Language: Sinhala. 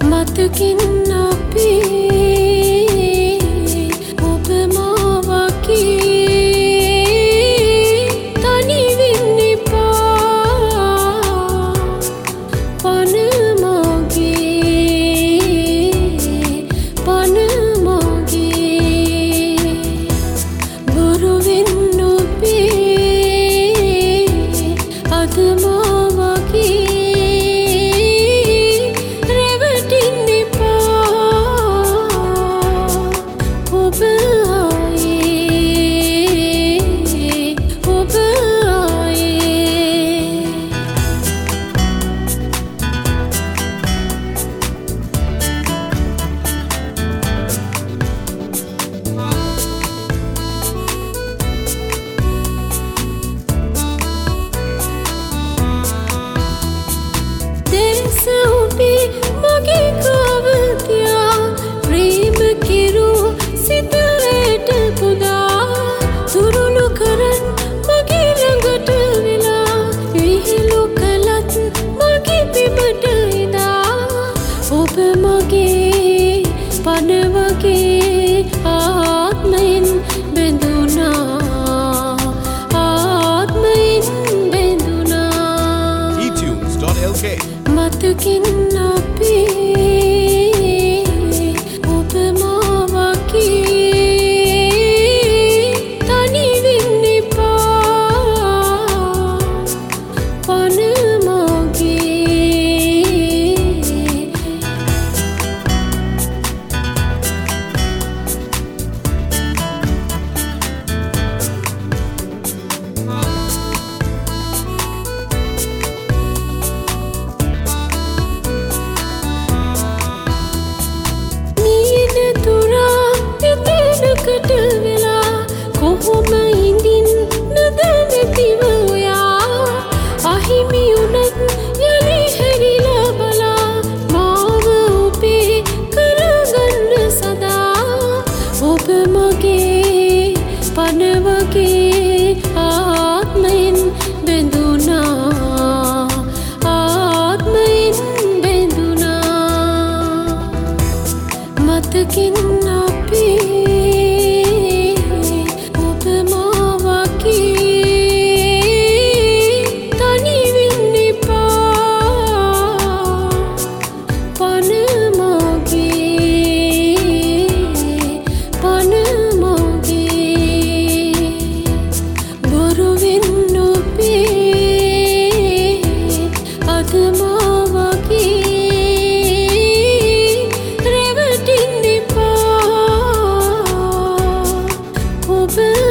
මතකින් අපි ඔබ මාවකී තනි වෙන්න එපා පන මගේ බොරු වෙන්න ඔබේ අද මතකින් අපි ඔබ මාවකී තනි වෙන්න එපා පන කොහොම ඉඳින් නදනතිව ඔයා අහිමි උනත් යලි හැරිලා බලා මාව ඔබේ කරගන්න සදා ඔබ මගේ පන වගේ ආත්මයෙන් බැඳුනා මතකින් අපි open